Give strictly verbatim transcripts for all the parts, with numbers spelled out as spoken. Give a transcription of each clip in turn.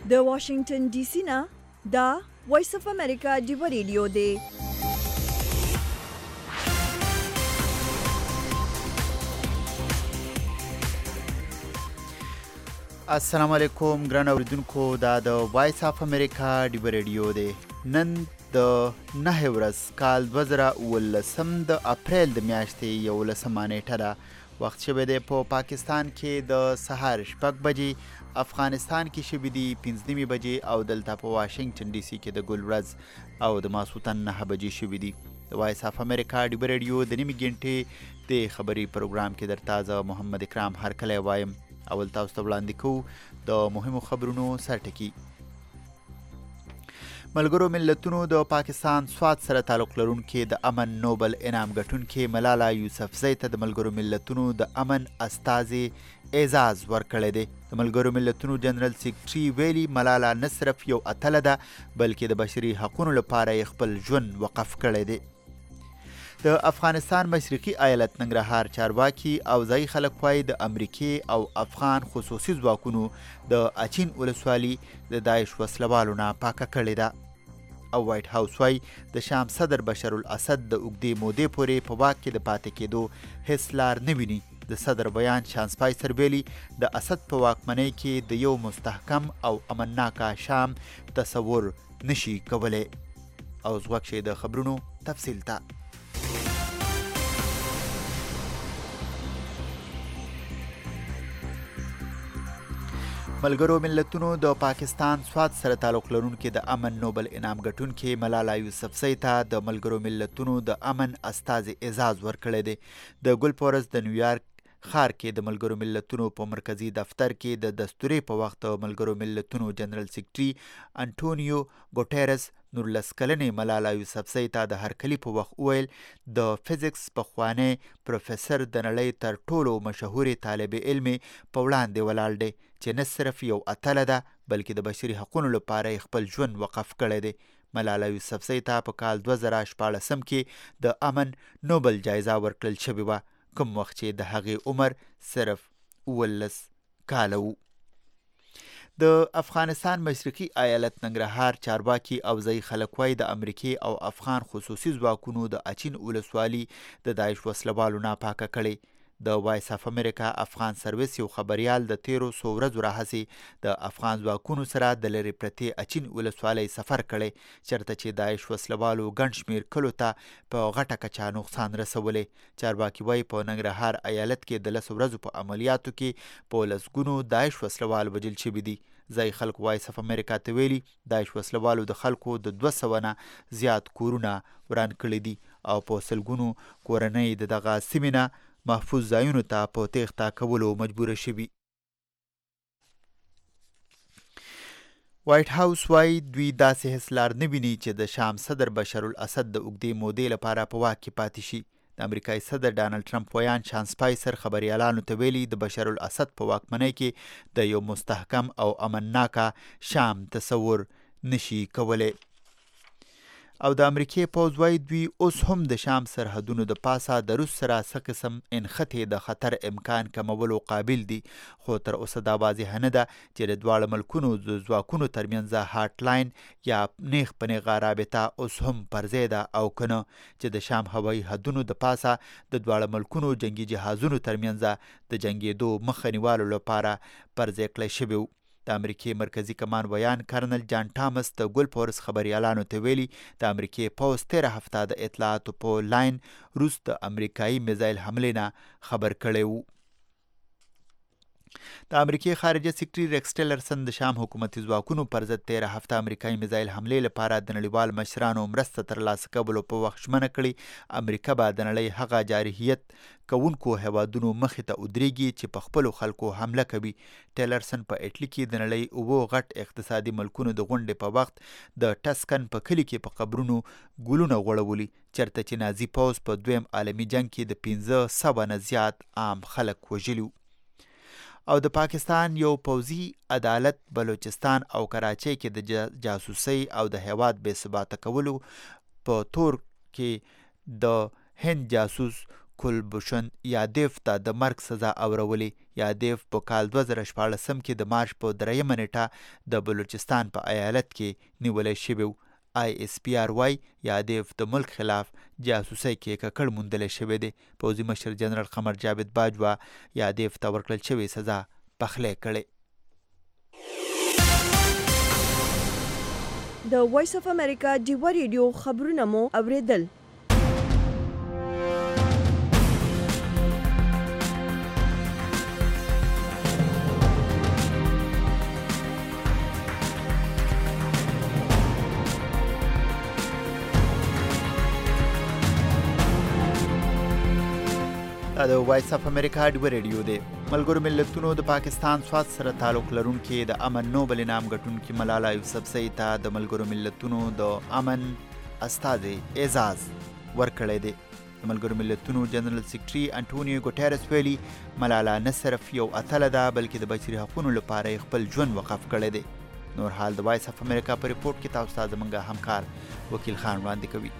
د واشنگټن ډي سي نه دا وایس اف امریکا دی ریډیو دی. السلام علیکم ګران اوریدونکو، دا د وایس اف امریکا دی ریډیو دی. نن د نهه ورځ کال دوه زره اوولسم د اپریل د میاشتې یولسمه نیټه ده. وخت شوی دی په پا پاکستان کې د سهار شپږ بجې، افغانستان کې شوي دي پنځه نیمې بجې او دلته په واشنګټن ډي سي کې د ګل ورځ او د ماسخوتن نهه بجې شوي دي. د وایس اف امریکا دی ریډیو د نیمې ګنټې د خبري پروګرام کې درته زه محمد اکرام هرکلی وایم. اول تاسو ته وړاندې کوو د مهمو خبرونو سرټکي. ملګرو ملتونو د پاکستان سوات سره تعلق لرونکي د امن نوبل انعام ګټونکي ملاله یوسفزۍ ته د ملګرو ملتونو د امن استازي اعزاز ورکړی دی. د ملګرو ملتونو جنرال سیکرټري ویلي ملاله نه صرف یو اتله ده بلکې د بشري حقونو لپاره یې خپل ژوند وقف کړی دی. د افغانستان مشرقي ایالت ننګرهار چارواکي او ځایي خلک وایي د امریکې او افغان خصوصي ځواکونو د اچین ولسوالي د داعش وسلوالو نه پاکه کړې ده. او وایټ هاوس وایي د شام صدر بشر الاسد د اوږدې مودې پورې په واک کې د پاتې کېدو هیڅ لار نه ویني. د صدر بیان شان سپایسر ویلي د اسد په واکمنۍ کې د یو مستحکم او امنناکه شام تصور نشي کولی. او زغوږ شئ د خبرونو تفصیل ته. ملګرو ملتونو د پاکستان سوات سره تعلق لرونکي د امن نوبل انعام ګټونکي ملاله یوسفزۍ ته د ملګرو ملتونو د امن استازي اعزاز ورکړی دی. د ګل په ورځ د نیویارک ښار کې د ملګرو ملتونو په مرکزي دفتر کې د دستورې په وخت د ملګرو ملتونو جنرال سیکرټري انټونیو ګوټیرس نورلس کلنې ملاله یوسفزۍ ته د هرکلي په وخت وویل د فزیکس پخوانی پروفیسر د نړۍ تر ټولو مشهورې طالب علم په وړاندې ولاړ دی چې نه صرف یو اتله ده بلکې د بشري حقونو لپاره یې خپل ژوند وقف کړی دی. ملاله یوسفزۍ ته په کال دوه زره شپاړسم کې د امن نوبل جایزه ورکړل شوې وه، کوم وخت چې د هغې عمر صرف اوولس کاله و. د افغانستان مشرقي ایالت ننګرهار چارواکي او ځایي خلک وایي د امریکې او افغان خصوصي ځواکونو د اچین ولسوالي د داعش وسلوالو نه پاکه کړې. د وایس اف امریکا افغان سرویس یو خبریال د تیرو څو ورځو راهیسې د افغان ځواکونو سره د لرې پرتې اچین ولسوالۍ سفر کړی، چېرته چې داعش وسلوالو ګڼ شمېر کلو ته په غټه کچه نقصان رسولی. چارواکي وایي په ننګرهار ایالت کې د لسو ورځو په عملیاتو کې په لسګونو داعش وسلوال وژل شوي دي. ځایي خلک وایس اف امریکا ته ویلي داعش وسلوالو د خلکو د دوه سوه نه زیات کورونه وران کړي دي او په سلګونو کورنۍ د دغه سیمې نه محفوظ ځایونو ته په تیښته کولو مجبوره شوي. وایټ هاوس وایي دوی داسې هیڅ لار نه ویني چې د شام صدر بشر الاسد د اوږدې مودې لپاره په واک کې پاتې شي. د امریکایي صدر ډانلډ ټرمپ ویان شان سپایسر خبریالانو ته ویلي د بشر الاسد په واکمنۍ کې د یو مستحکم او امنناکه شام تصور نشي کولی. او د امریکې پوځ وایي دوی اوس هم د شام سرحدونو د پاسه د روس سره څه قسم انخطې د خطر امکان کمولو قابل دي، خو تر اوسه دا واضحه نه ده چې د دواړو ملکونو د ځواکونو ترمنځ هاټ لاین یا نیغ په نیغه رابطه اوس هم پر ځای ده او که نه چې د شام هوایي حدونو د پاسه د دواړو ملکونو جنګي جهازونو ترمنځ د جنګېدو مخه نیولو لپاره پر ځای کړی شوی و. د امریکې مرکزي کمان ویان کرنل جان ټامس د ګل په ورځ خبریالانو ته ویلي د امریکې پوځ تېره هفته د اطلاعاتو په لاین روس د امریکایي میزایل حملې نه خبر کړی و. د امریکې خارجه سیکرټري ریکس ټیلرسن د شام حکومتي ځواکونو پر ضد تېره هفته امریکایي میزایل حملې لپاره د نړیوال مشرانو مرسته ترلاسه کولو په وخت ژمنه کړې امریکا به د نړۍ هغه جارحیت کوونکو هیوادونو مخې ته ودرېږي چې په خپلو خلکو حمله کوي. ټیلرسن په اټلي کې د نړۍ اوو غټ اقتصادي ملکونو د غونډې په وخت د ټسکن په کلي کې په قبرونو ګلونه غوړولي، چېرته چې نازي پوځ په دویم عالمي جنګ کې د پنځه سوه نه زیات عام خلک وژلي. او د پاکستان یو پوځي عدالت بلوچستان او کراچۍ کې د جاسوسۍ او د هیواد بې ثباته کولو په تور کې د هند جاسوس کولبشن یادیف ته د مرګ سزا اورولې. یادیف په کال دوه زره شپاړسم کې د مارچ په دریمه نیټه د بلوچستان په ایالت کې نیولی شوی و. آی اس پی آر وای یادیف د ملک خلاف جاسوسۍ کې ککړ موندلی شوی دی. پوځي مشر جنرال قمر جاوید باجوا یادیف ته ورکړل شوې سزا پخلی کړې. د وایس اف امریکا ډیوه ریډیو خبرونه مو اوریدل. دا د وایس اف امریکا ډیوه ریډیو دی. ملګرو ملتونو د پاکستان سوات سره تعلق لرونکي د امن نوبل انعام ګټونکي ملاله یوسفزۍ ته د ملګرو ملتونو د امن استازي اعزاز ورکړی دی. د ملګرو ملتونو جنرال سیکرټري انټونیو ګوټیرس ویلي ملاله نه صرف یو اتله ده بلکې د بشري حقونو لپاره یې خپل ژوند وقف کړی دی. نور حال د وایس اف امریکا په ریپورټ کې تاسو ته زموږ همکار وکیل خان وړاندې کوي.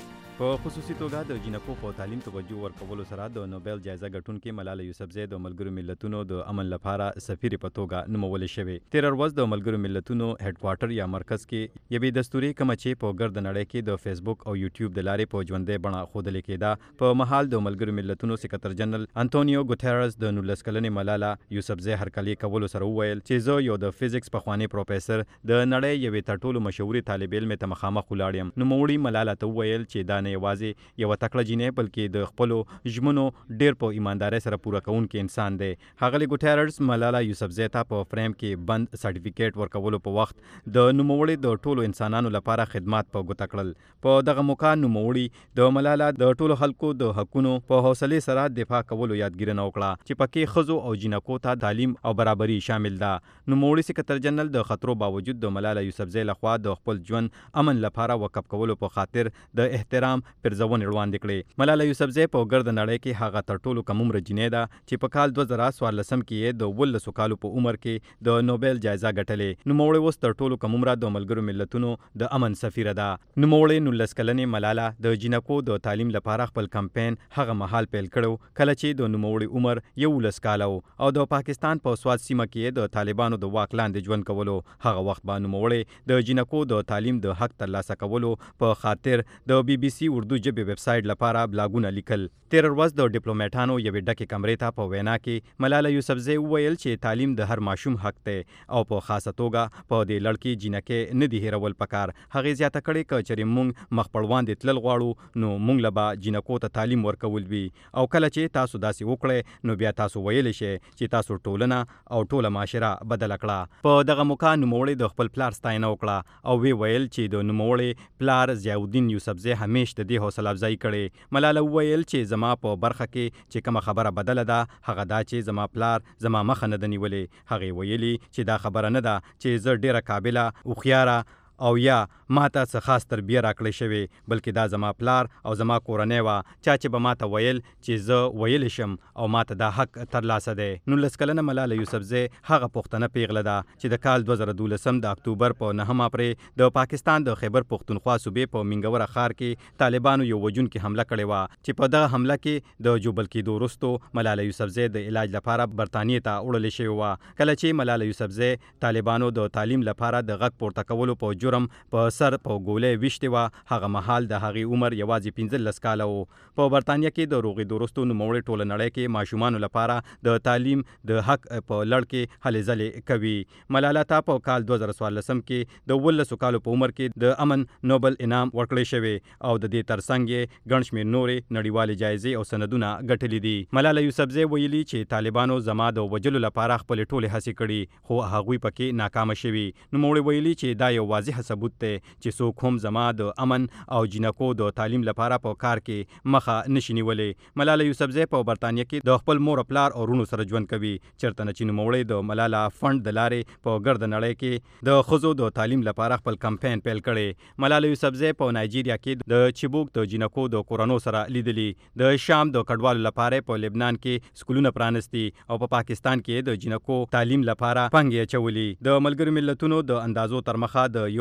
په خصوصي توګه د جینکو په تعلیم توجه ورکولو سره د نوبل جایزه ګټونکې ملاله یوسفزۍ د ملګرو ملتونو د امن لپاره سفیر په توګه نومول شوې. تیر ورځ د ملګرو ملتونو هډ کوارټر یا مرکز کې یوې دستوري کومه چې په ګرد نړۍ کې د فیسبوک او یوټیوب د لارې په ژوندۍ بڼه ښودل کېده په مهال د ملګرو ملتونو سکرټر جنرال انټونیو ګوټیرس د نولس کلنې ملاله یوسفزۍ هرکلي کولو سره وویل چې زه یو د فزیکس پخوانی پروفیسر د نړۍ یوې تر ټولو مشهورې طالب علم ته مخامخ ولاړ یم. نوموړي ملاله ته وویل چې دا نه یوازې یو تکړه جینۍ بلکې د خپلو ژمنو ډیر په ایماندارۍ سره پوره کوونکی انسان دی. ښاغلي ګوټیرس ملاله یوسفزۍ ته په فریم کې بند سرټیفیکیټ ورکولو په وخت د نوموړي د ټولو انسانانو لپاره خدمات په ګوته کړل. په دغه موقع نوموړي د ملاله د ټولو خلکو د حقونو په حوصلې سره دفاع کولو یادګیرنه وکړه چې پکې ښځو او جینکو ته تعلیم او برابري شامل ده. نوموړي سکرټر جنرال د خطرو باوجود د ملاله یوسفزۍ لخوا د خپل ژوند امن لپاره وقف کولو په خاطر د احترام پرځونې وړاندې کړې. ملاله یوسفزۍ په ګرد نړۍ کې هغه تر ټولو کم عمره جینۍ ده چې په کال دوه زره څوارلسم کې یې د اوولسو کالو په عمر کې د نوبل جایزه ګټلې. نوموړې اوس تر ټولو کم عمره د ملګرو ملتونو د امن سفیره ده. نوموړې نولس کلنې ملاله د جینکو د تعلیم لپاره خپل کمپاین هغه مهال پیل کړو کله چې د نوموړي عمر یولس کاله و او د پاکستان په سوات سیمه کې د طالبانو د واک لاندې ژوند کولو. هغه وخت به نوموړې د جینکو د تعلیم د حق ترلاسه کولو په خاطر د بي بي سي اردو ژبې ویب سایټ لپاره بلاګونه لیکل. تیر ورځ د ډیپلوماټانو یوې ډکې کمرې ته په وینا کې ملاله یوسفزۍ وویل چې تعلیم د هر ماشوم حق دی او په خاصه توګه په دې لړ کې جینکې نه دي هیرول پکار. هغې زیاته کړې که چېرې موږ مخ پر وړاندې تلل غواړو نو موږ له به جینکو ته تعلیم ورکول وي او کله چې تاسو داسې وکړئ نو بیا تاسو ویلی شئ چې تاسو ټولنه او ټوله معاشره بدله کړه. په دغه موقع نوموړي د خپل پلار ستاینه وکړه او وی ویل چې د نوموړي پلار ضیاءالدین یوسفزۍ همیش د دې حوصله افزایي کړې. ملاله وویل چې زما په برخه کې چې کومه خبره بدله ده هغه دا چې زما پلار زما مخه نه ده نیولې. هغې ویلي چې دا خبره نه ده چې زه ډیره قابله هوښیاره او یا ماته څه خاص تربیه راکړې شوې بلکې دا زما پلار او زما کورنۍ وه چا چې به ماته ویل چې زه ویلی شم او ماته دا حق ترلاسه دی. نولس کلنه ملاله یوسفزۍ هغه پښتنه پیغله ده چې د کال دوه زره دولسم د اکتوبر په نهمه پرې د پاکستان د خیبر پښتونخوا صوبې په منګوره ښار کې طالبانو یو وژونکې حمله کړې وه چې په دغه حمله کې د جوبل کېدو وروستو ملاله یوسفزۍ د علاج لپاره برطانیې ته وړلې شوې وه. کله چې ملاله یوسفزۍ طالبانو د تعلیم لپاره د غږ پورته کولو په جرم په سر په ګولۍ ویشتې وه هغه مهال د هغې عمر یوازې پنځلس کاله و. په برطانیه کې د روغېدو وروستو نوموړې ټوله نړۍ کې ماشومانو لپاره د تعلیم د حق په لړ کې هلې ځلې کوي. ملاله ته په کال دوه زره څوارلسم کې د اوولسو کالو په عمر کې د امن نوبل انعام ورکړی شوی او د دې ترڅنګ یې ګڼ شمېر نورې نړیوالې جایزې او سندونه ګټلي دي. ملاله یوسفزۍ ویلي چې طالبانو زما د وژلو لپاره خپلې ټولې هڅې کړي خو هغوی پکې ناکامه شوي. نوموړې ویلي چې دا یو واضح ثبوت دی چې څوک هم زما د امن او جینکو د تعلیم لپاره په کار کې مخه نشي نیولی. ملاله یوسفزۍ په برطانیه کې د خپل مور پلار او وروڼو سره ژوند کوي چېرته نه چې نوموړی د ملاله فنډ د لارې په ګرد نړۍ کې د ښځو د تعلیم لپاره خپل کمپاین پیل کړی. ملاله یوسفزۍ په نایجیریا کې د چبوک د جینکو د کورنو سره لیدلي. د شام د کډوالو لپاره په لبنان کې سکولونه پرانستي او په پاکستان کې د جینکو تعلیم لپاره پانګې اچولي. د ملګرو ملتونو د اندازو تر مخه د یو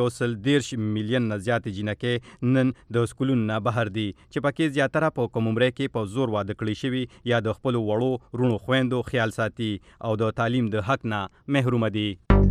یو سل دیرش میلیون نه زیاتې جینکې نن د سکولونو نه بهر دي چې پکې زیاتره په کوم عمره کې په زور واده کړی شوي یا د خپلو وړو رونو خویندو خیال ساتي او د تعلیم د حق نه محرومه دي.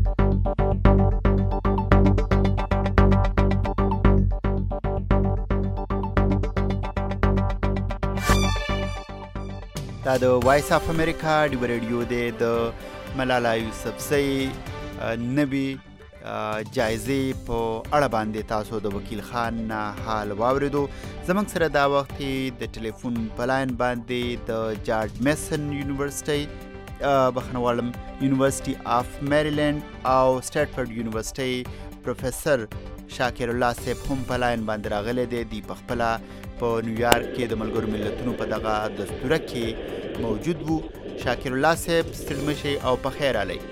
دا د وایس اف امریکا ډیو ریډیو دی. د ملالا یوسفزۍ نوي جایزې په اړه باندې تاسو د وکیل خان نه حال واورېدو. زموږ سره دا وخت د ټلیفون په لاین باندې د جارج میسن یونیورسټۍ بخښنه غواړم یونیورسټي اف میریلینډ او سټیټفورډ یونیورسټۍ پروفیسر شاکر الله صاحب هم په لاین باندې راغلی دی. دوی په خپله په نیویارک کې د ملګرو ملتونو په دغه دستوره کې موجود وو. شاکر الله صاحب ستړي مه شئ او په خیر رالی.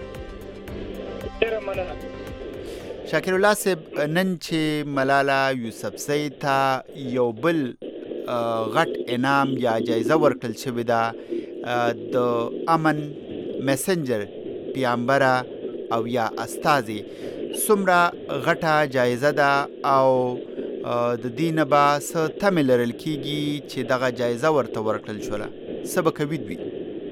شاکر الله صاحب نن چې ملالا یوسفزۍ ته یو بل غټ انعام یا جایزه ورکړل شوې ده د امن میسنجر پیغمبره او یا استازي، څومره غټه جایزه ده او د دې نه به څه تمې لرل کېږي چې دغه جایزه ورته ورکړل شوله؟ څه به کوي دوی؟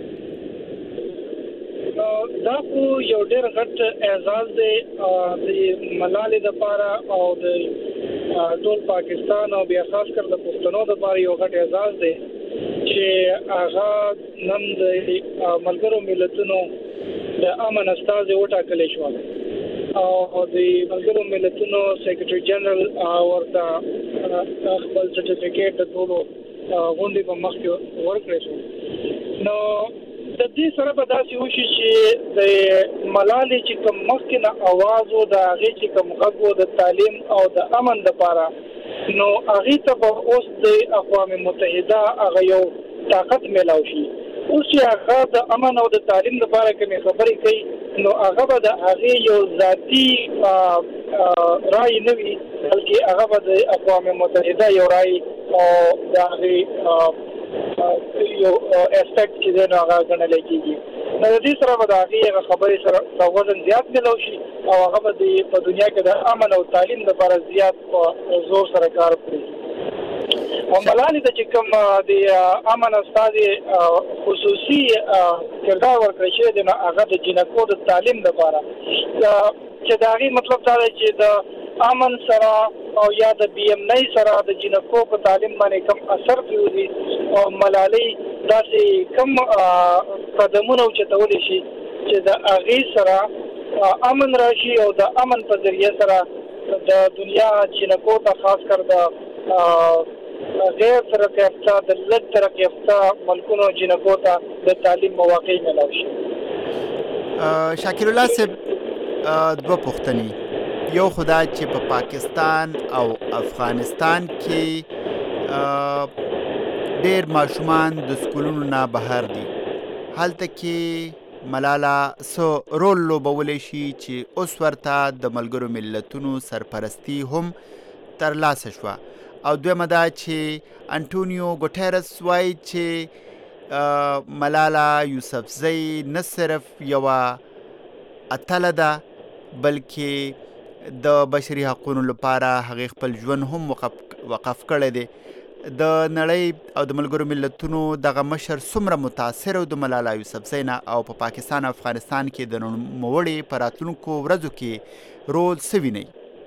دا خو یو ډېر غټ اعزاز دی د ملالې دپاره او د ټول پاکستان او بیا خاص کر د پښتنو دپاره یو غټ اعزاز دی چې هغه نن د ملګرو ملتونو د امن استازي وټاکلی شوه او د ملګرو ملتونو سیکرټري جنرال ورته خپل سرټیفیکیټ د ټولو غونډې په مخ کې ورکړی شو. نو د دې سره به داسې وشي چې د ملالې چې کوم مخکې نه اواز و د هغې چې کوم غږ و د تعلیم او د امن دپاره، نو هغې ته به اوس د اقوام متحده هغه یو طاقت میلاو شي. اوس چې هغه د امن او د تعلیم لپاره کومې خبرې کوي نو هغه به د هغې یو ذاتي رای نه وي بلکې هغه به د اقوام متحده یو رای او د هغې یو اسپیکټ چې دی نو هغه ګڼلی کېږي. نو د دې سره به د هغې هغه خبرې سره وزن زیات میلاو شي او هغه به د په دنیا کې د امن او تعلیم لپاره زیات په زور سره کار وکړي. او ملالې ته چې کوم د امن استازي خصوصي کردار ورکړی شوی دی نو هغه د جینکو د تعلیم لپاره چې د هغې مطلب دا دی چې د امن سره او یا د بي ام نۍ سره د جینکو په تعلیم باندې کم اثر پرېوځي او ملالۍ داسې کم قدمونه اوچتولی شي چې د هغې سره امن راشي او د امن په ذریعه سره د دنیا جینکو ته خاص کر د غیر ترقی یافته د لږ ترقی یافته ملکونو جینکو ته د تعلیم مواقع میلاو شي. شاکر الله صاحب دوه پوښتنې، یو خو دا چې په پاکستان او افغانستان کې ډېر ماشومان د سکولونو نه بهر دي، هلته کې ملالا څه رول لوبولی شي چې اوس ورته د ملګرو ملتونو سرپرستی هم ترلاسه شوه؟ او دویمه دا چې انټونیو ګوټیرس وایي چې ملالا یوسفزۍ نه صرف یوه اتله ده بلکې د بشري حقونو لپاره هغې خپل ژوند هم وقف کړی دی. د نړۍ او د ملګرو ملتونو دغه مشر څومره متاثر د ملالا یوسفزۍ نه او په پاکستان او افغانستان کې د نوموړې په راتلونکو ورځو کې رول څه وینئ؟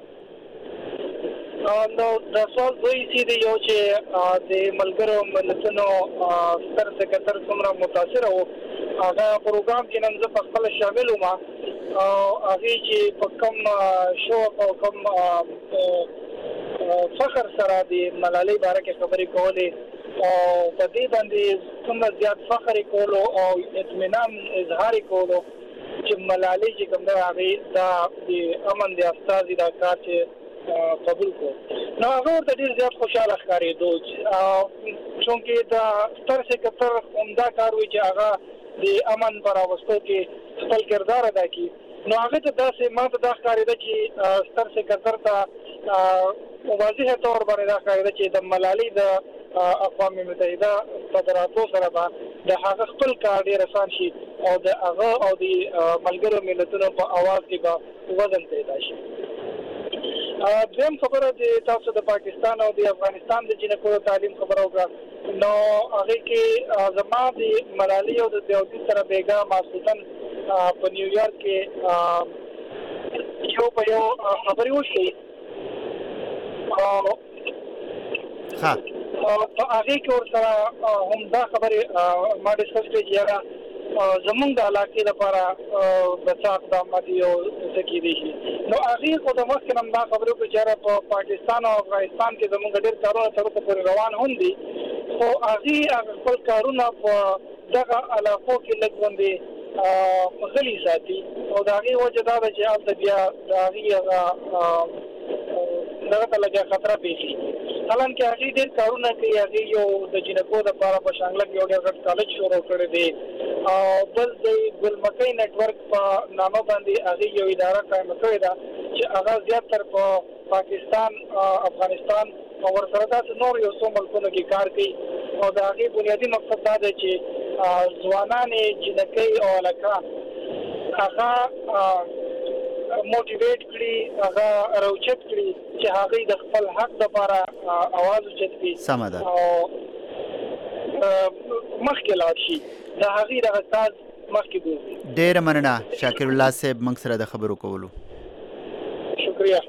نو دا سوال دوی سي دی یو چې د ملګرو ملتونو ستر سکرټر څومره متاثره و، هغه پروګرام کې نن زه په خپله شامل وم او هغې چې په کوم شوق او کوم فخر سره د ملالۍ باره کې خبرې کولې او په دې باندې څومره زیات فخر یې کولو او اطمینان اظهار یې کولو چې ملالۍ چې کوم دی هغې دا د امن د استازي دا کار چې قبول کو نو هغه ورته ډېر زیات خوشحاله ښکارېدو چونکې د ستر سکرټر عمده کار وي چې هغه د امن په راوستو کې خپل کردار ادا کړي. نو هغه ته داسې ما ته دا ښکارېده چې ستر سکرټر ته واضح طور باندې دا ښکارېده چې د ملالۍ د اقوام متحده په دراتو سره به د هغه خپل کار ډېر اسان شي او د هغه او د ملګرو ملتونو په اواز کې به وزن پیدا شي. دیم خبره د تاسو د پاکستان او د افغانستان د جنکو تعلیم خبره وکړه نو هغه کې زما د ملالي او د دیوتی سره بیګا ماسوتن په نیویارک کې یو په یو خبرې وشي او ها په هغه کې ورسره هم دا خبره ما ډیسکس کړې چې زمونږ د علاقې لپاره بچاق د مادي او څه دي نو هغه کو د مخکې نن دا خبرو په چاره په پاکستان او افغانستان کې زمونږ ډېر کارونه تر اوسه پورې روان هم دي خو هغه خپل کارونه په دغه علاقو کې لګوندي غلي ساتي او دا هغه وجه دا چې حالت بیا دا هغه دغه ته لږه خطر پیښي حالان کې هغه ډېر کارونه کوي هغه یو د جنکو د لپاره په شانګله کې یو ډېر کالج شروع کړی دی او بل د ګلمکۍ نتورک په نامه باندې هغه یو اداره قائم کړې ده چې هغه زیاتره په پاکستان افغانستان او ورسره د نور یو څو ملکونو کې کار کوي او دا هغه بنیادی مقصد دا دی چې ځوانان جنکۍ او الکان هغه موټیویټ کړي هغه راوچت کړي چې هغه د خپل حق لپاره आवाज اوچت کړي سم ده او مخکې لاړ شي دا هغه د استاد مخکې بوزي ډېر مننه شاکر الله صاحب موږ سره د خبرو کولو شکریہ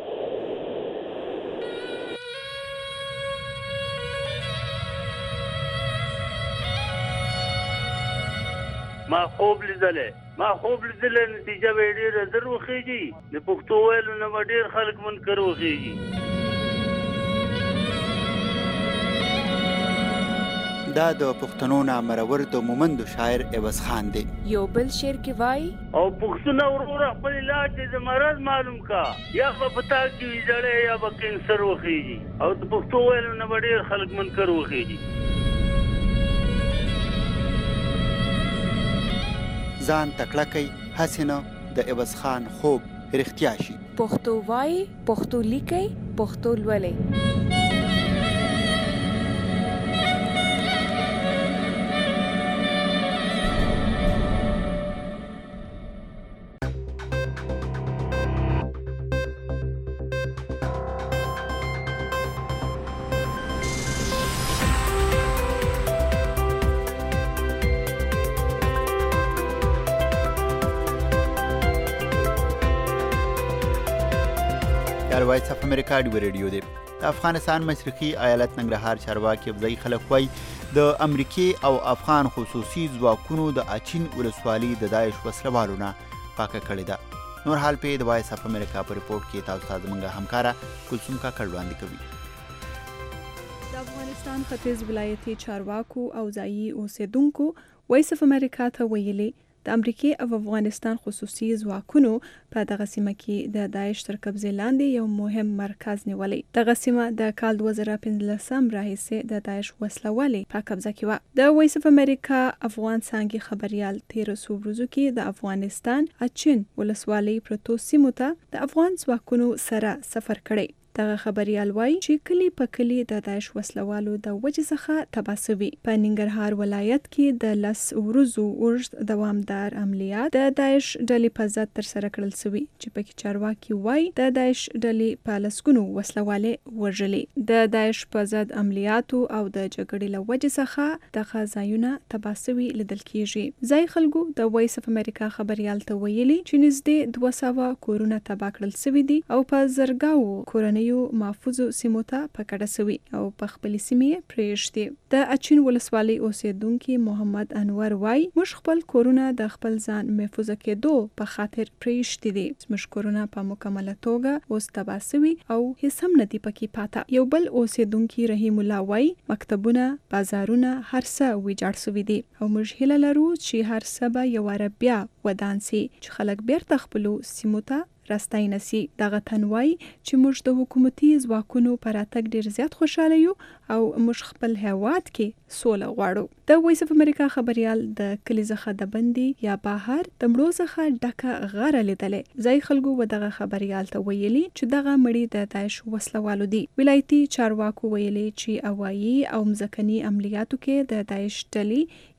ما خوب لیدلې ما خوب لیدلې نتیجه به ډېره در وخیږي د پښتو ویلو نه ډېر خلک منکر وخیږي دا د پښتنو نامرور د مومندو شاعر عوض خان دی یو بل شعر کې وای او پښتون ورور خپل علاج د مرض معلوم کا یا په پتا کې ویځړې یا په کینسر وخیږي او د پښتو ویلو نه ډېر خلک منکر وخیږي ځان تکړه کوي هسې نه د عوض خان خوب رښتیا شي پښتو وای پښتو لیکي پښتو لولي وایس اف امریکا دی ریډیو دی د افغانستان مشرقي ایالت ننګرهار چارواکي ځای خلک وای د امریکای او افغان خصوصي ځواکونو د اچین ولسوالۍ د داعش وسلوالو نه پاکه کړې ده نور حال په د وایس اف امریکا په ریپورت کې تاسو ته زموږ همکارا کلثوم کاکړ وړاندې کوي د افغانستان ختیځ ولایتي چارواکو او ځایي اوسیدونکو وایس اف امریکا ته ویلي د امریکای او افغانستان خصوصي ځواکونو په دغه سیمه کې د داعش تر قبضې لاندې یو مهم مرکز نیولی. دغه سیمه د کال دوه زره پنځلسم راهیسې د داعش وسلوالې په قبضه کې وه. د وایس اف امریکا افغان څانګې خبريال تیرو څو ورځو کې د افغانستان اچین ولسوالۍ پرتو سیمو ته د افغان ځواکونو سره سفر کړی. دغه خبريال وایي چې کلی په کلی د داعش وسلوالو د وجې څخه تباه شوي. په ننګرهار ولایت کې د لس ورځو اوږد دوامدار عملیات د داعش ډلې په ضد ترسره کړل شوي چې پکې چارواکي وایي د داعش ډلې په لسګونو وسلوالې وژلې. د داعش په ضد عملیاتو او د جګړې له وجې څخه دغه ځایونه تباه شوي لیدل کېږي. ځای خلکو د وایس اف امریکا خبريال ته ویلي چې نږدې دوه سوه کورونه تباه کړل شوي دي او په زرګاو کورنۍ یو محفوظ سیمو ته پکړه سوي او په خپل سیمې پریشتي. د اچین ولسوالۍ اوسیدونکو محمد انور وای موږ خپل کورونه د خپل ځان محفوظ کېدو په خاطر پریشتي دي. موږ کورونه په مکمله توګه اوس تباه سوي او هیڅ هم نه دي پکې پاته. یو بل اوسیدونکو رحیم الله وای مکتبونه بازارونه هر څه ویجاړ سوي دي او موږ هیله لرو چې هر څه به یو ربیا ودان سي چې خلک بیرته خپل سیمو ته راستای نسی. دغه تنوای چې موږ د حکومتي ځواکونو پر اتګ ډیر زیات خوشاله یو او موږ خپل هیواد کې سوله غواړو. د وایس اف امریکا خبريال د کلی څخه د بندي یا بهر د مړو څخه ډکه غره لیدلې. ځای خلکو و دغه خبريال ته ویلي چې دغه مړي د داعش وسلوالو دي. ولایتي چارواکو ویلي چې اوایي او مزکني عملیاتو کې د داعش ډلې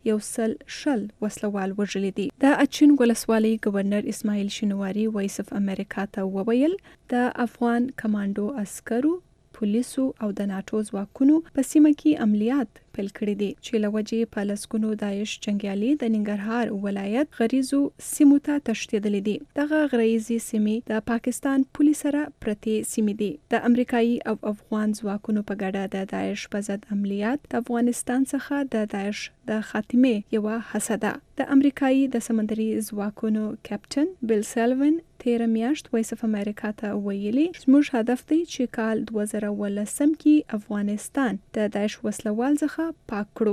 یو سل شل وسلوال وژلي دي. د اچین ولسوالۍ گورنر اسماعیل شینواری وایس اف امریکا ته وویل د افغان کمانډو عسکرو پولیسو او د ناتو ځواکونو په سیمه کې عملیات پیل کړي دي چې له وجې په لسګونو داعش جنګیالي د ننګرهار ولایت غریزو سیمو ته تښتېدلي دي. دغه غریزي سیمې د پاکستان پولیس سره پرتې سیمې دي. د امریکایي او افغان ځواکونو په ګډه د داعش په ضد عملیات د افغانستان څخه د داعش د خاتمې یوه هڅه ده. د امریکایي د سمندري ځواکونو کپټن بیل سلوین تیره میاشت وایس اف امریکا ته ویلي زموږ هدف دی چې کال دوه زره اوولسم کې افغانستان د داعش وسلوال څخه پاک کړو.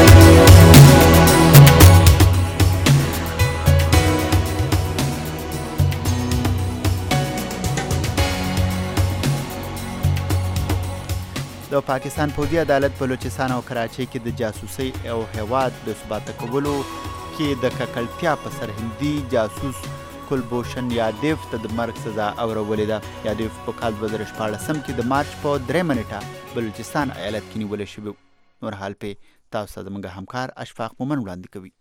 د پاکستان پوځي عدالت بلوچستان او کراچۍ کې د جاسوسۍ او هیواد د ثبات کولو کې د ککړتیا په سرهندي جاسوس کلبوشن یادیف ته د مرګ سزا اورولې ده. یادیف په کال دوه زره شپاړسم کې د مارچ په درېیمه نیټه بلوچستان ایالت کې نیولی شوی. نور حال پې تاسو ته زموږ همکار اشفاق مومن وړاندې کوي.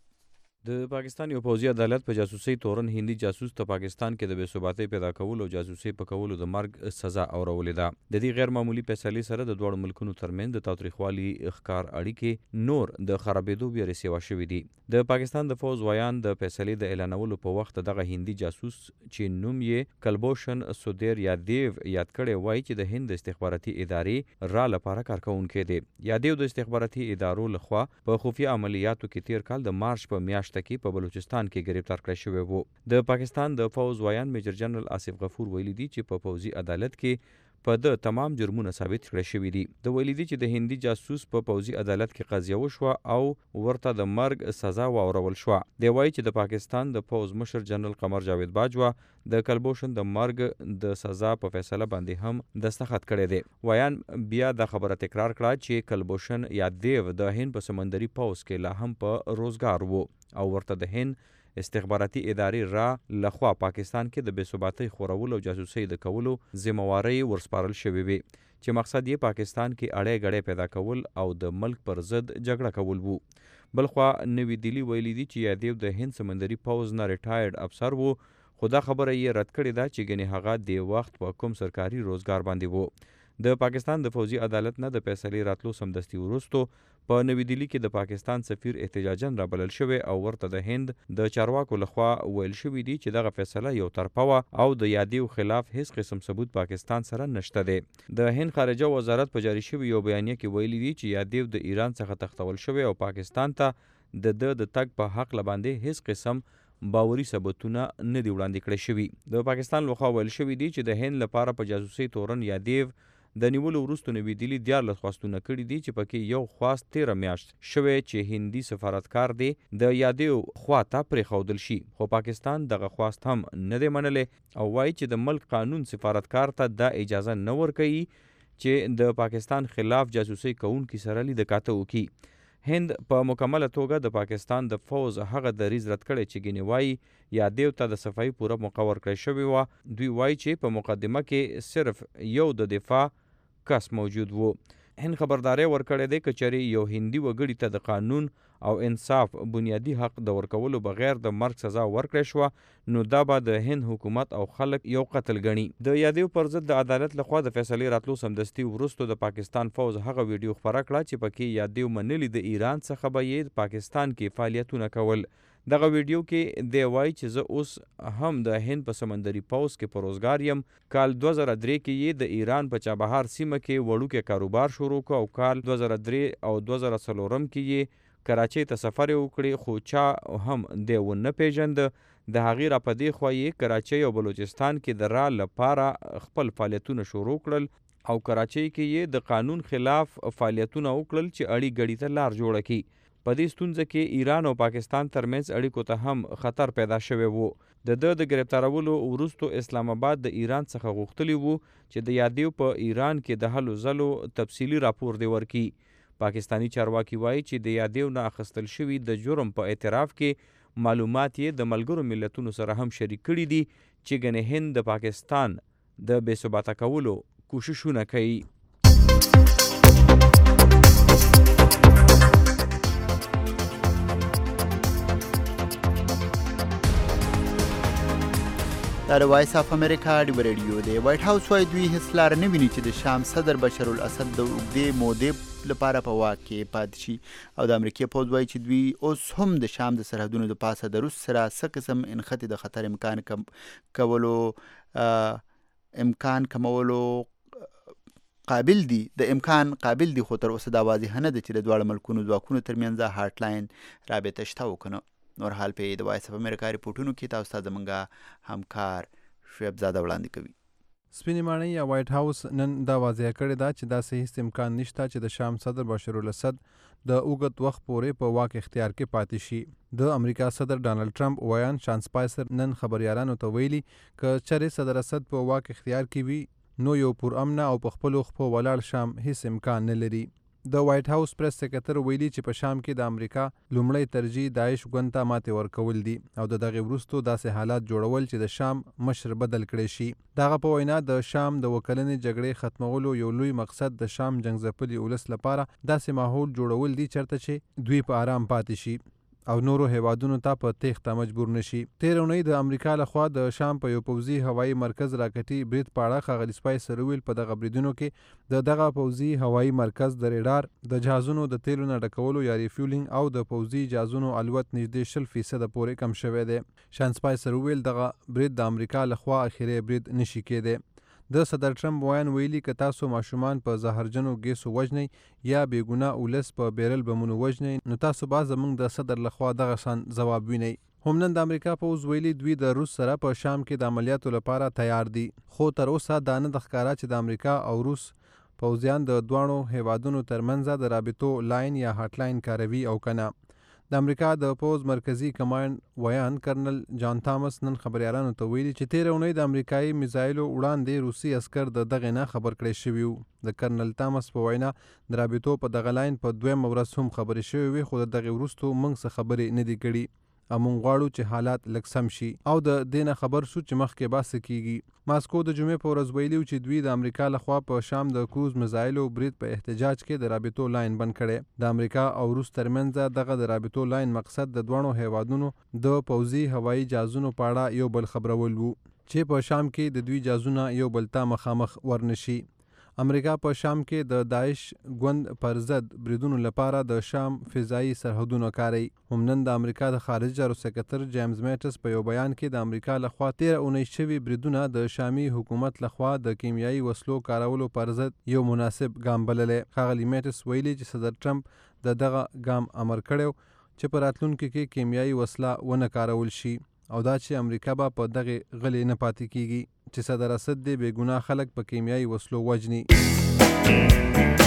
د پاکستان یو پوځي عدالت په جاسوسۍ تورن هندي جاسوس ته پاکستان کې د بې ثباتۍ پیدا کولو او جاسوسۍ په کولو د مرګ سزا اورولې ده. د دې غیر معمولي فیصلې سره د دواړو ملکونو ترمنځ د تاوتریخوالي ښکار اړیکې نور د خرابېدو بیا رسېوا شوي دي. د پاکستان د فوز ویان د فیصلې د اعلانولو په وخت دغه هندي جاسوس چې نوم یې کلبوشن سودیر یادیو یاد کړی وایي چې د هند استخباراتي ادارې را لپاره کارکوونکی دی. یادیو د استخباراتي ادارو لخوا په خفیه عملیاتو کې تیر کال د مارچ په میاشت کې په بلوچستان کې گرفتار کړی شوی وو. د پاکستان د فوز ویان میجر جنرال آصف غفور ویلي دي چې په پوځي عدالت کې په د تمام جرمونه ثابت کړی شوي دي. د ویلي دي چې د هندي جاسوس په پوځي عدالت کې قضیه وشوه او ورته د مرګ سزا واورول شوه. دی وایي چې د پاکستان د پوځ مشر جنرال قمر جاوید باجوا د کلبوشن د مرګ د سزا په فیصله باندې هم دستخط کړی دی. ویان بیا د خبره تکرار کړه چې کلبوشن یا دیو د هند په سمندري پوځ کې لا هم په روزګار وو او ورته د هند استخباراتي ادارې را لخوا پاکستان کې د بې ثباتۍ خورولو او جاسوسۍ د کولو ذمہوارۍ ورسپارل شوې وي چې مقصد یې پاکستان کې اړې غړې پیدا کول او د ملک پر ضد جګړه کول وو. بلخوا نوی دلی ویلي دي چې یادیو د هند سمندري پوځ نه ریټایرډ افسر وو، خو دا خبره یې رد کړې ده چې ګنې هغه د وخت په کوم سرکاري روزګار باندې وو. د پاکستان د فوځي عدالت نه د فیصلې راتلو سمدستي وروستو په نوی دلی کې د پاکستان سفیر احتجاجاً رابلل شوی او ورته د هند د چارواکو لخوا ویل شوي دي چې دغه فیصله یو طرفه وه او د یادیو خلاف هیڅ قسم ثبوت پاکستان سره نشته دی. د هند خارجه وزارت په جاري شوي یو بیانیه کې ویلي دي چې یادیو د ایران څخه تښتول شوی او پاکستان ته د د د تګ په حق لباندې هیڅ قسم باوري ثبوتونه نه دي وړاندې کړی شوي. د پاکستان لخوا ویل شوي دي چې د هند لپاره په جاسوسۍ تورن یادیو د نیولو وروسته نوي دلی دیارلس خواستونه کړي دي چې پکې یو خواست تیره میاشت شوی چې هندي سفارتکار دی د یادیو خوا ته پرېښودل شي، خو پاکستان دغه خواست هم نه دی منلی او وایي چې د ملک قانون سفارتکار ته دا اجازه نه ورکوي چې د پاکستان خلاف جاسوسۍ کوونکي سره لیده کاته وکړي. هند په مکمله توګه د پاکستان د فوز هغه دریځ رد کړی چې ګینې وایي یادیو ته د صفایي پوره موقع ورکړی شوې وه. دوی وایي چې په مقدمه کې صرف یو د دفاع کس موجود وو. هند خبرداری ورکړی دی که چېرې یو هندي وګړي ته د قانون او انصاف بنیادی حق د ورکولو بغیر د مرګ سزا ورکړی شوه نو دا به د هند حکومت او خلک یو قتل ګڼي. د یادیو پر ضد د عدالت لخوا د فیصلې راتلو سمدستي وروستو د پاکستان فوز هغه ویډیو خپره کړه چې پکې یادیو منلي د ایران څخه به یې پاکستان کې فعالیتونه کول. دغه ویډیو کې دی وایي چې زه اوس هم د هند په سمندري پوځ کې په روزګار یم. کال دوه زره درې کې یې د ایران په چابهار سیمه کې وړوکی کاروبار شروع کړ او کال دوه زره درې او دوه زره څلورم کې یې کراچۍ ته سفر وکړي خو چا هم دی ونه پیژند. د هغې را په دې خوا یې کراچۍ او بلوچستان کې د را لپاره خپل فعالیتونه شروع کړل او کراچۍ کې یې د قانون خلاف فعالیتونه وکړل چې اړي ګړي ته لار جوړه کړي. په دې ستونزه کې ایران او پاکستان ترمنځ اړیکو ته هم خطر پیدا شوی وو. د ده د گرفتارولو وروستو اسلام آباد د ایران څخه غوښتلی وو چې د یادیو په ایران کې د هلو ځلو تفصیلي راپور دی ورکړي. پاکستانی چارواکي وایي چې د یادیو نه اخیستل شوي د جرم په اعتراف کې معلومات یې د ملګرو ملتونو سره هم شریک کړي دي چې ګنې هند د پاکستان د بې ثباته کولو کوششونه کوي. دا د وایس اف امریکا ډیو ریډیو دی. وایټ هاوس وایي دوی هیڅ لار نه ویني چې د شام صدر بشر الاسد د اوږدې مودې لپاره په واک کې پاتې شي او د امریکای پوځ وایي چې دوی اوس هم د شام د سرحدونو د پاسه د روس سره څه قسم انخطې د خطر امکان کم کولو امکان کمولو قابل دي د امکان قابل دي خو تر اوسه دا واضح نه ده چې د دواړو ملکونو ځواکونو ترمنځ هارټ لاین رابطه شته او که نه. نور حال په د وایس اف امریکا ریپورټونو کې تاسو ته زموږ همکار شعیب زاده وړاندې کوي. سپینې ماڼۍ یا وایټ هاوس نن دا واضح کړې ده چې داسې هیڅ امکان نشته چې د شام صدر بشر الاسد د اوږد وخت پورې په واک اختیار کې پاتې شي. د امریکا صدر ډانلډ ټرمپ ویان شان سپایسر نن خبریالانو ته ویلي که چېرې صدر اسد په واک اختیار کې وي نو یو پرامنه او په خپلو خپو ولاړ شام هیڅ امکان نه لري. د وایټ هاوس پریس سکرټر ویلي چې په شام کې د امریکا لومړی ترجیح داعش ګوند ته ماتې ورکول دي او د دغې وروستو داسې حالات جوړول چې د شام مشر بدل کړی شي. دغه په وینا د شام د وکلنې جګړې ختمولو یو لوی مقصد د شام جنګ ځپلي ولس لپاره داسې ماحول جوړول دي چېرته چې دوی په آرام پاتې شي او نورو هیوادونو ته په تیښته مجبور نشي. تېره اونۍ د امریکا لخوا د شام په یو پوځي هوایي مرکز راکټي برید په اړه ښاغلي سپایسر وویل په دغه بریدونو کې د دغه پوځي هوایي مرکز د ریډار د جهازونو د تیلو نه ډکولو یا ریفیولینګ او د پوځي جهازونو الوت نږدې شل فیصده پورې کم شوی دی. شان سپایسر وویل دغه برید د امریکا لخوا اخري برید نشي کېدی. د صدر ټرمپ ویان ویلي که تاسو ماشومان په زهرجنو ګیسو وژنئ یا بېګناه ولس په بیرل بمونو وژنئ نو تاسو به زموږ د صدر لخوا دغه شان ځواب وینئ. هم نن د امریکا پوځ ویلي دوی د روس سره په شام کې د عملیاتو لپاره تیار دي خو تر اوسه دا نه د ښکاره چې د امریکا او روس پوځیان د دواړو هیوادونو ترمنځ د رابطو لاین یا هاټ لاین کاروي او که نه. د امریکا د پوځ مرکزی کمانډ ویان کرنل جان تامس نن خبریالانو ته ویلي چې تېره اونۍ د امریکایي میزایلو وړاندې روسي عسکر د دغې نه خبر کړی شوي وو. د کرنل تامس په وینا د رابطو په دغه لاین په دویمه ورځ هم خبرې شوې وي خو د دغې وروستو موږ څه خبرې نه دي کړي او موږ غواړو چې حالات لږ سم شي او د دې نه خبر شو چې مخکې به څه کیږي. ماسکو د جمعې په ورځ ویلي چې دوی د امریکا لخوا په شام د کروز میزایلو برید په احتجاج کې د رابطو لاین بند کړی. د امریکا او روس ترمنځ دغه د رابطو لاین مقصد د دواړو هیوادونو د پوځي هوایي جهازونو په اړه یو بل خبرول وو چې په شام کې د دوی جهازونه یو بل ته مخامخ ورنشي. امریکا په شام کې د داعش ګوند پر ضد بریدونو لپاره د شام فضایي سرحدونه کاروي. هم نن د امریکا د خارجه چارو سکرټر جیمز میټس په یو بیان کې د امریکا لخوا تېره اونۍ شوي بریدونه د شامي حکومت لخوا د کیمیایي وسلو کارولو پر ضد یو مناسب ګام بللی. ښاغلي میټس ویلي چې صدر ټرمپ د دغه ګام امر کړی چې په راتلونکي کې کیمیایي وسله ونه کارول شي او دا چې امریکا به په دغې غلې نه پاتې کیږي چې صدر اسد دې بې ګناه خلک په کیمیایي وسلو وژني.